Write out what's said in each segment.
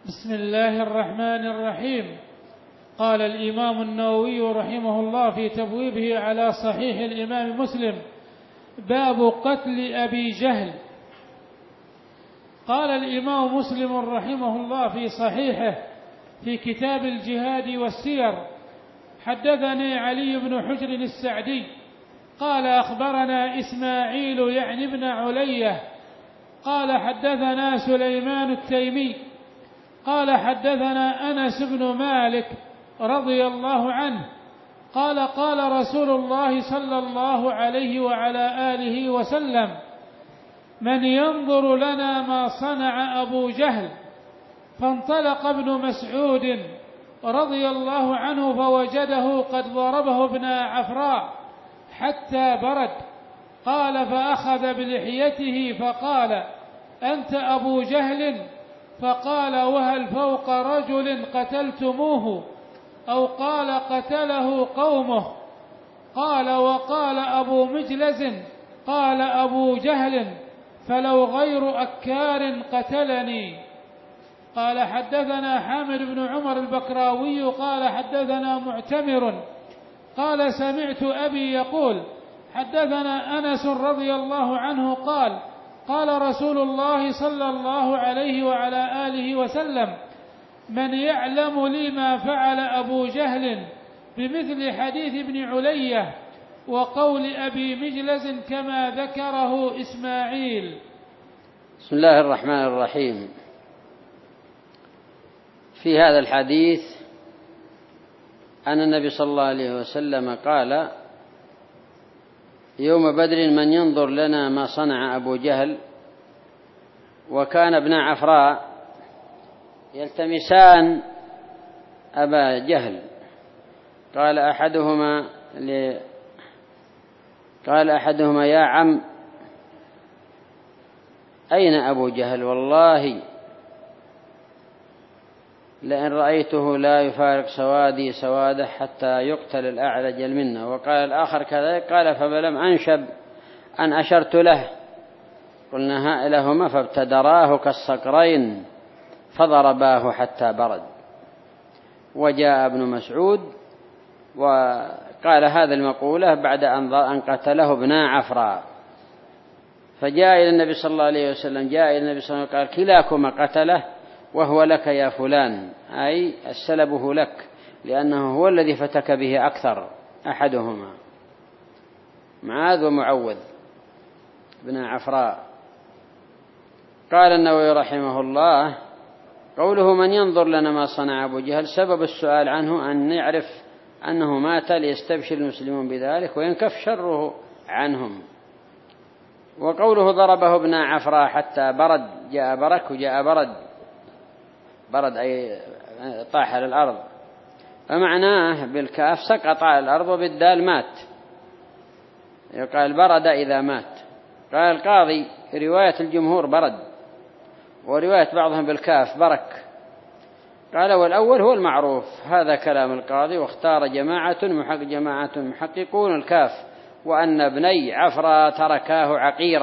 بسم الله الرحمن الرحيم. قال الإمام النووي رحمه الله في تبويبه على صحيح الإمام مسلم: باب قتل أبي جهل. قال الإمام مسلم رحمه الله في صحيحه في كتاب الجهاد والسير: حدثني علي بن حجر السعدي قال أخبرنا إسماعيل يعني بن علية قال حدثنا سليمان التيمي قال حدثنا أنس بن مالك رضي الله عنه قال: قال رسول الله صلى الله عليه وعلى آله وسلم: من ينظر لنا ما صنع أبو جهل. فانطلق ابن مسعود رضي الله عنه فوجده قد ضربه ابن عفراء حتى برد. قال: فأخذ بلحيته فقال: أنت أبو جهل؟ فقال: وهل فوق رجل قتلتموه؟ أو قال: قتله قومه. قال: وقال أبو مجلز: قال أبو جهل: فلو غير أكار قتلني. قال: حدثنا حامد بن عمر البكراوي قال حدثنا معتمر قال: سمعت أبي يقول: حدثنا أنس رضي الله عنه قال: قال رسول الله صلى الله عليه وعلى آله وسلم: من يعلم لي ما فعل أبو جهل بمثل حديث ابن علية وقول أبي مجلز كما ذكره إسماعيل. بسم الله الرحمن الرحيم. في هذا الحديث أن النبي صلى الله عليه وسلم قال: يوم بدر من ينظر لنا ما صنع أبو جهل. وكان ابن عفراء يلتمسان أبا جهل. قال أحدهما: يا عم، أين أبو جهل؟ والله لئن رأيته لا يفارق سوادي سواده حتى يقتل الأعرج منا. وقال الآخر كذلك. قال: فلم أنشب أن أشرت له. قلنا هائلهما فابتدراه كالصقرين فضرباه حتى برد. وجاء ابن مسعود وقال هذا المقولة بعد أن قتله ابن عفراء. فجاء إلى النبي صلى الله عليه وسلم قال: كلاكما قتله وهو لك يا فلان، أي السلبه لك، لأنه هو الذي فتك به أكثر، أحدهما معاذ ومعوذ بن عفراء. قال النووي رحمه الله: قوله من ينظر لنا ما صنع أبو جهل، سبب السؤال عنه أن يعرف أنه مات ليستبشر المسلمون بذلك وينكف شره عنهم. وقوله ضربه ابن عفراء حتى برد، جاء برك وجاء برد أي طاح على الأرض، فمعناه بالكاف سقط على الأرض وبالدال مات، يقال برد إذا مات. قال القاضي: رواية الجمهور برد، ورواية بعضهم بالكاف برك. قال: والأول هو المعروف، هذا كلام القاضي. واختار جماعة محققون الكاف، وأن ابني عفراء تركاه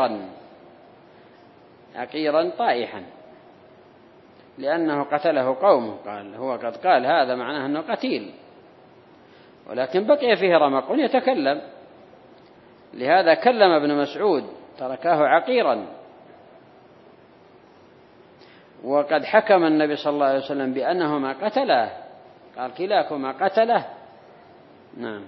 عقيرا طائحا لأنه قتله قومه. قال هو قد قال هذا معناه أنه قتيل، ولكن بقي فيه رمق يتكلم، لهذا كلم ابن مسعود تركاه عقيرا. وقد حكم النبي صلى الله عليه وسلم بأنهما قتله، قال: كلاكما قتله. نعم.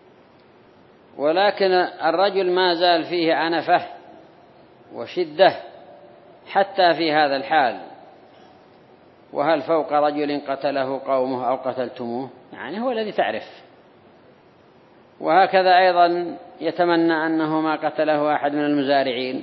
ولكن الرجل ما زال فيه عنفة وشدة حتى في هذا الحال. وهل فوق رجل قتله قومه أو قتلتموه؟ يعني هو الذي تعرف. وهكذا أيضا يتمنى أنه ما قتله أحد من المزارعين،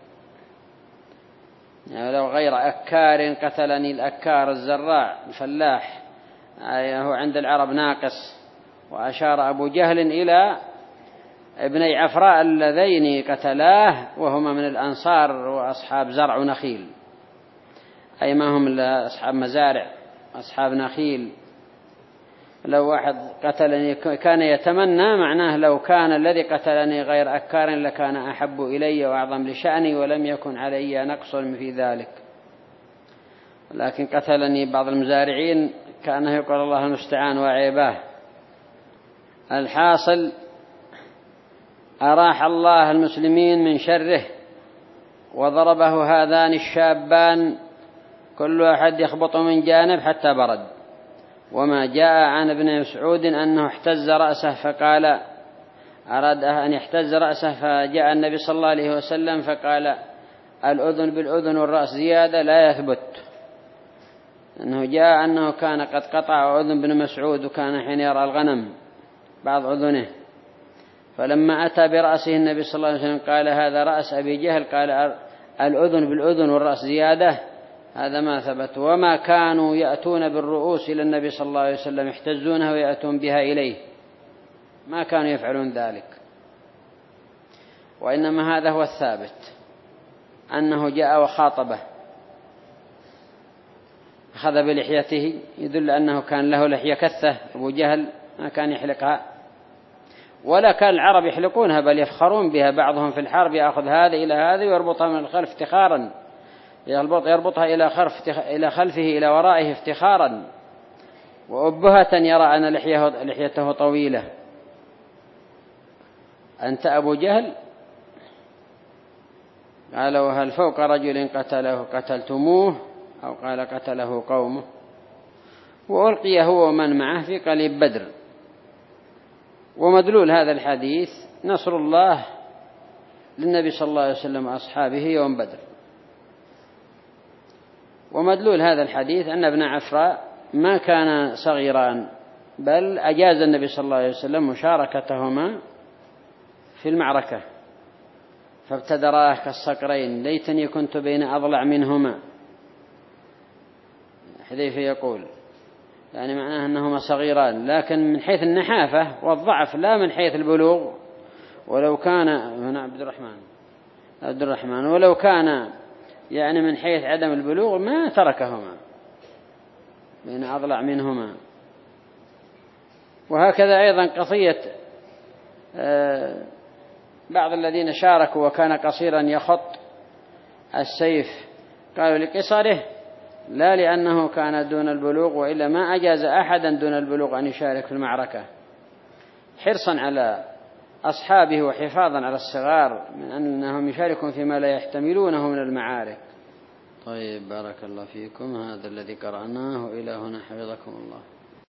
يعني لو غير أكار قتلني الأكار الزراع الفلاح، هو عند العرب ناقص. وأشار أبو جهل إلى ابني عفراء اللذين قتلاه وهما من الأنصار وأصحاب زرع ونخيل، أي ما هم إلا أصحاب مزارع أصحاب نخيل. لو واحد قتلني كان يتمنى، معناه لو كان الذي قتلني غير أكار لكان أحب إلي وأعظم لشأني ولم يكن علي نقص في ذلك. لكن قتلني بعض المزارعين كأنه يقول الله المستعان وعيباه. الحاصل أراح الله المسلمين من شره، وضربه هذان الشابان كل واحد يخبط من جانب حتى برد. وما جاء عن ابن مسعود أنه احتز رأسه فقال، أراد أن يحتز رأسه، فجاء النبي صلى الله عليه وسلم فقال الأذن بالأذن والرأس زيادة لا يثبت. أنه جاء أنه كان قد قطع أذن بن مسعود، وكان حين يرى الغنم بعض أذنه، فلما أتى برأسه النبي صلى الله عليه وسلم قال هذا رأس أبي جهل، قال الأذن بالأذن والرأس زيادة، هذا ما ثبت. وما كانوا يأتون بالرؤوس إلى النبي صلى الله عليه وسلم يحتزونها ويأتون بها إليه، ما كانوا يفعلون ذلك. وإنما هذا هو الثابت، أنه جاء وخاطبه، أخذ بلحيته، يدل أنه كان له لحية كثة. أبو جهل ما كان يحلقها، ولا كان العرب يحلقونها، بل يفخرون بها. بعضهم في الحرب يأخذ هذا إلى هذا ويربطها من الخلف افتخارا، يربطها إلى خلفه إلى ورائه افتخارا، وأبهة يرى أن لحيته طويلة. أنت أبو جهل؟ قال وهل فوق رجل قتله قتلتموه، أو قال قتله قومه. وألقي هو ومن معه في قليب بدر. ومدلول هذا الحديث نصر الله للنبي صلى الله عليه وسلم وأصحابه يوم بدر. ومدلول هذا الحديث أن ابن عفراء ما كان صغيران، بل أجاز النبي صلى الله عليه وسلم مشاركتهما في المعركة، فابتدراه كالصقرين، ليتني كنت بين أضلع منهما. حذيفة يقول يعني معناه أنهما صغيران، لكن من حيث النحافة والضعف، لا من حيث البلوغ. ولو كان هنا عبد الرحمن ولو كان يعني من حيث عدم البلوغ ما تركهما بين أضلع منهما. وهكذا أيضا قضية بعض الذين شاركوا وكان قصيرا يخط السيف، قالوا لقصره لا لأنه كان دون البلوغ، وإلا ما أجاز أحدا دون البلوغ أن يشارك في المعركة، حرصا على أصحابه وحفاظا على الصغار من أنهم يشاركون فيما لا يحتملونه من المعارك. طيب، بارك الله فيكم. هذا الذي قرأناه، إلى هنا حفظكم الله.